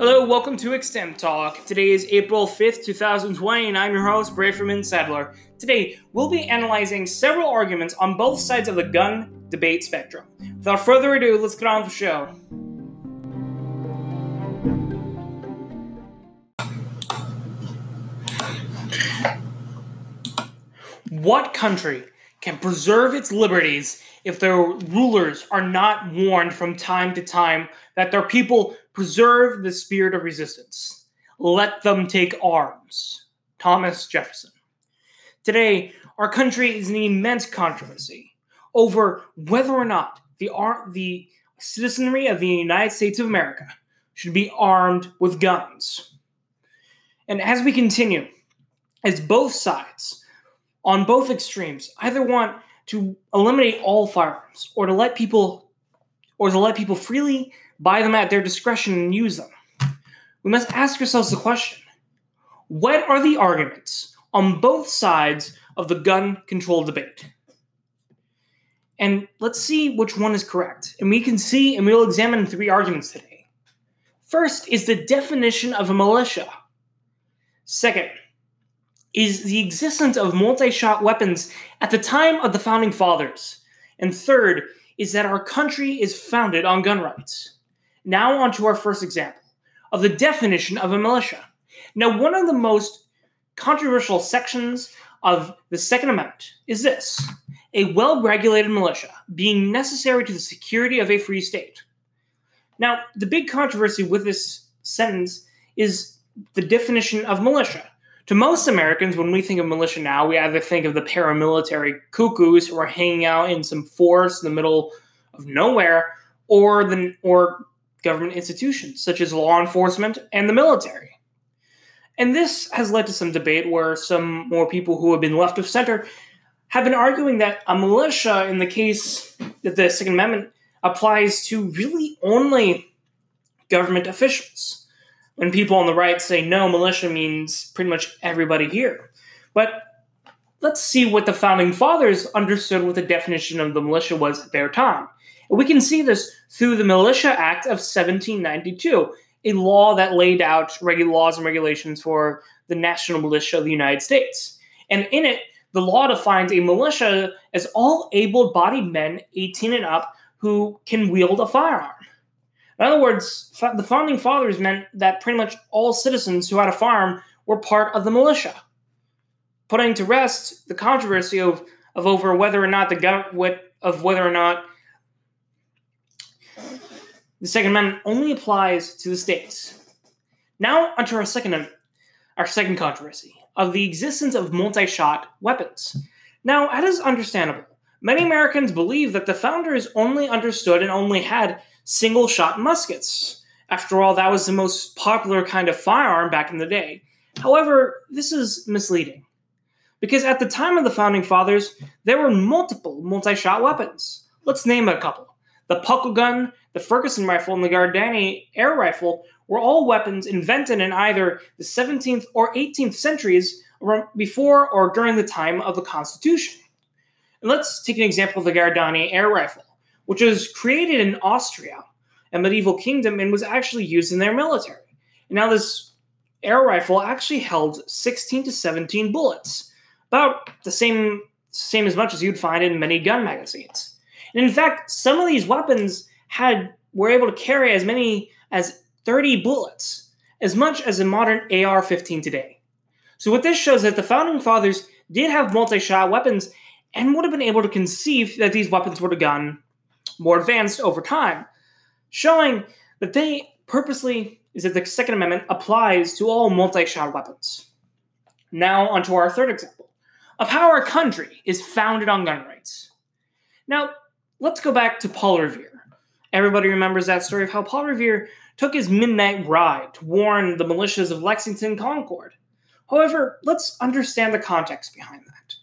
Hello, welcome to Extemp Talk. Today is April 5th, 2020, and I'm your host, Braverman Sadler. Today, we'll be analyzing several arguments on both sides of the gun debate spectrum. Without further ado, let's get on with the show. What country can preserve its liberties if their rulers are not warned from time to time that their people preserve the spirit of resistance? Let them take arms. Thomas Jefferson. Today, our country is in an immense controversy over whether or not the citizenry of the United States of America should be armed with guns. And as we continue, as both sides, on both extremes, either want to eliminate all firearms or to let people freely buy them at their discretion and use them, we must ask ourselves the question: what are the arguments on both sides of the gun control debate? And let's see which one is correct. And we'll examine three arguments today. First is the definition of a militia. Second is the existence of multi-shot weapons at the time of the Founding Fathers. And third is that our country is founded on gun rights. Now on to our first example of the definition of a militia. Now, one of the most controversial sections of the Second Amendment is this: a well-regulated militia being necessary to the security of a free state. Now, the big controversy with this sentence is the definition of militia. To most Americans, when we think of militia now, we either think of the paramilitary cuckoos who are hanging out in some forest in the middle of nowhere, or government institutions such as law enforcement and the military. And this has led to some debate where some more people who have been left of center have been arguing that a militia, in the case that the Second Amendment applies to, really only government officials. When people on the right say, no, militia means pretty much everybody here. But let's see what the Founding Fathers understood what the definition of the militia was at their time. And we can see this through the Militia Act of 1792, a law that laid out laws and regulations for the national militia of the United States. And in it, the law defines a militia as all able-bodied men 18 and up who can wield a firearm. In other words, the Founding Fathers meant that pretty much all citizens who had a firearm were part of the militia, putting to rest the controversy of whether or not the Second Amendment only applies to the states. Now, onto our second controversy of the existence of multi-shot weapons. Now, that is understandable. Many Americans believe that the founders only understood and only had single-shot muskets. After all, that was the most popular kind of firearm back in the day. However, this is misleading, because at the time of the Founding Fathers, there were multiple multi-shot weapons. Let's name a couple. The Puckle gun, the Ferguson rifle, and the Gardani air rifle were all weapons invented in either the 17th or 18th centuries before or during the time of the Constitution. And let's take an example of the Gardani air rifle, which was created in Austria, a medieval kingdom, and was actually used in their military. And now this air rifle actually held 16 to 17 bullets, about the same as much as you'd find in many gun magazines. And in fact, some of these weapons were able to carry as many as 30 bullets, as much as a modern AR-15 today. So what this shows is that the Founding Fathers did have multi-shot weapons and would have been able to conceive that these weapons would have gotten more advanced over time, showing that the Second Amendment applies to all multi-shot weapons. Now, onto our third example of how our country is founded on gun rights. Now, let's go back to Paul Revere. Everybody remembers that story of how Paul Revere took his midnight ride to warn the militias of Lexington Concord. However, let's understand the context behind that.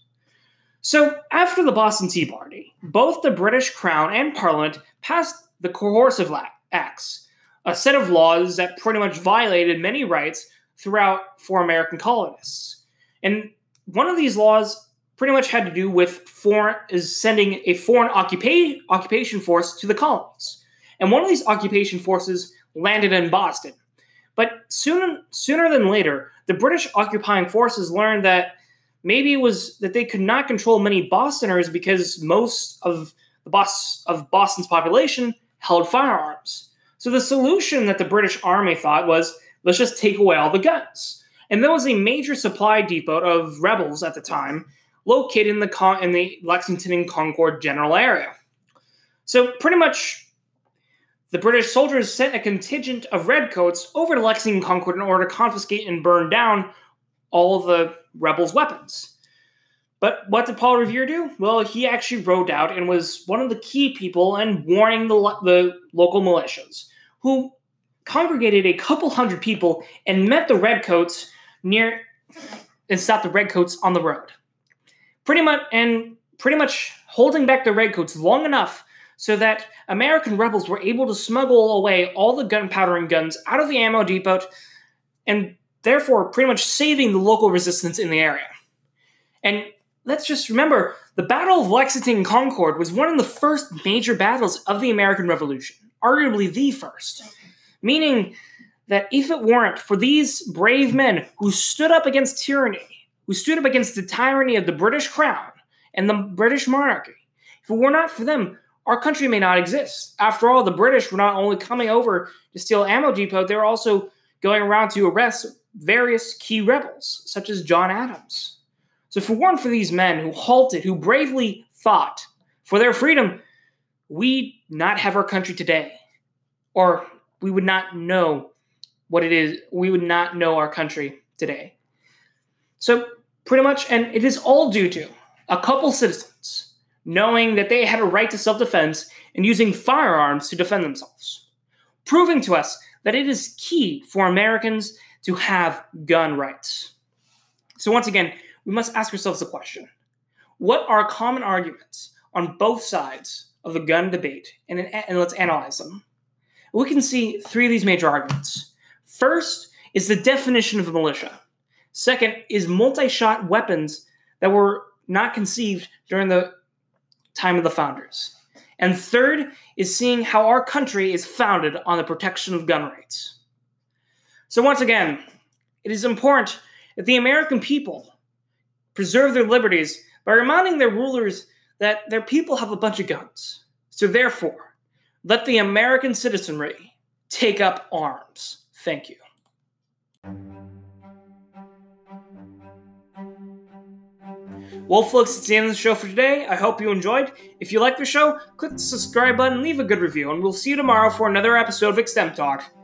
So, after the Boston Tea Party, both the British Crown and Parliament passed the Coercive Acts, a set of laws that pretty much violated many rights for American colonists. And one of these laws pretty much had to do with sending a foreign occupation force to the colonies. And one of these occupation forces landed in Boston. But sooner than later, the British occupying forces learned that maybe it was that they could not control many Bostoners because most of Boston's population held firearms. So the solution that the British Army thought was, let's just take away all the guns. And there was a major supply depot of rebels at the time located in the Lexington and Concord general area. So pretty much the British soldiers sent a contingent of redcoats over to Lexington and Concord in order to confiscate and burn down all of the rebels' weapons. But what did Paul Revere do? Well, he actually rode out and was one of the key people in warning the local militias, who congregated a couple hundred people and met the redcoats and stopped the redcoats on the road. Pretty much holding back the redcoats long enough so that American rebels were able to smuggle away all the gunpowder and guns out of the ammo depot, and therefore pretty much saving the local resistance in the area. And let's just remember, the Battle of Lexington and Concord was one of the first major battles of the American Revolution, arguably the first. Meaning that if it weren't for these brave men who stood up against tyranny, who stood up against the tyranny of the British Crown and the British monarchy, if it were not for them, our country may not exist. After all, the British were not only coming over to steal ammo depot, they were also going around to arrest various key rebels, such as John Adams. So if it weren't for these men who halted, who bravely fought for their freedom, we'd not have our country today. Or we would not know what it is. We would not know our country today. So pretty much, and it is all due to a couple citizens knowing that they had a right to self-defense and using firearms to defend themselves, proving to us that it is key for Americans to have gun rights. So once again, we must ask ourselves the question, what are common arguments on both sides of the gun debate? And let's analyze them. We can see three of these major arguments. First is the definition of a militia. Second is multi-shot weapons that were not conceived during the time of the founders. And third is seeing how our country is founded on the protection of gun rights. So once again, it is important that the American people preserve their liberties by reminding their rulers that their people have a bunch of guns. So therefore, let the American citizenry take up arms. Thank you. Well, folks, it's the end of the show for today. I hope you enjoyed. If you like the show, click the subscribe button, leave a good review, and we'll see you tomorrow for another episode of Extemp Talk.